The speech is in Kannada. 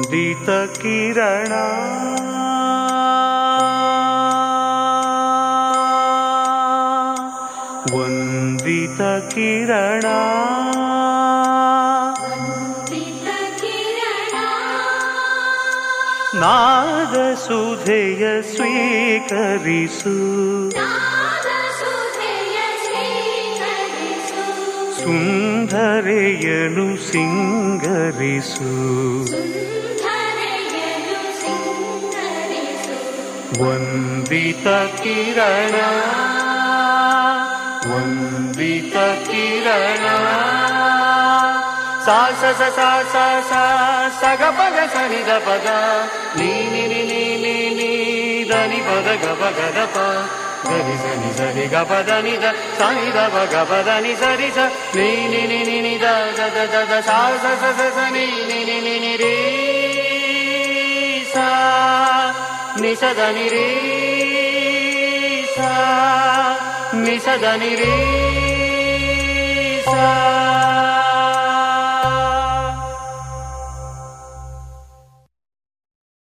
ವಂದಿತ ಕಿರಣ ವಂದಿತ ಕಿರಣ ನಾದ ಸುಧೆಯ ಸ್ವೀಕರಿಸು ಸುಂದರೆಯನು ಸಿಂಗರಿಸು ವಂದಿತ ಕಿರಣ ವಂದಿತ ಕಿರಣ ಸಾ ಸ ಸ ಸ ಸ ಸ ಸ ಗ ಪ ಗ ಸ ನಿ ದ ಪ ಗ ನೀ ನಿ ನಿ ನಿ ನಿ ನಿ ದ ನಿ ಪ ದ ಗ ಪ ಗ ದ ಪ ಗ ರಿ ಸ ನಿ ಸ ರಿ ಗ ಪ ದ ನಿ ದ ಸ ನಿ ದ ಪ ಗ ಪ ದ ನಿ ಸ ರಿ ಸ ನೀ ನಿ ನಿ ನಿ ನಿ ದ ದ ದ ದ ದ ಸ ಸ ಸ ಸ ಸ ನಿ ನಿ ನಿ ನಿ ನಿ ರಿ ಸ ನಿ ಸ ದ ನಿ ರಿ ಸ ನಿ ಸ ದ ನಿ ರಿ ಸ